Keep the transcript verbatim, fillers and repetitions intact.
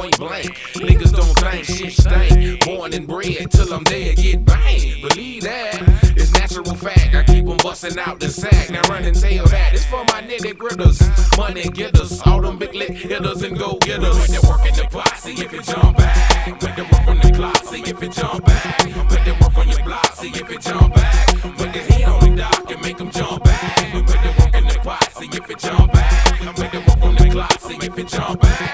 point blank. Niggas don't think shit stink. Born and bred till I'm dead, get banged. Believe that, it's natural fact. I keep them busting out the sack. Now run and tell that. It's for my nitty gritters, money getters, all them big lick hitters and go getters. Put the work in the pot, see if it jump back. Put the work on the clock, see if it jump back. Put the work on your block, see if it jump back. Put this heat on the dock and make them jump back. Put the work in the pot, see if it jump back. Put the work on the clock, see if it jump back.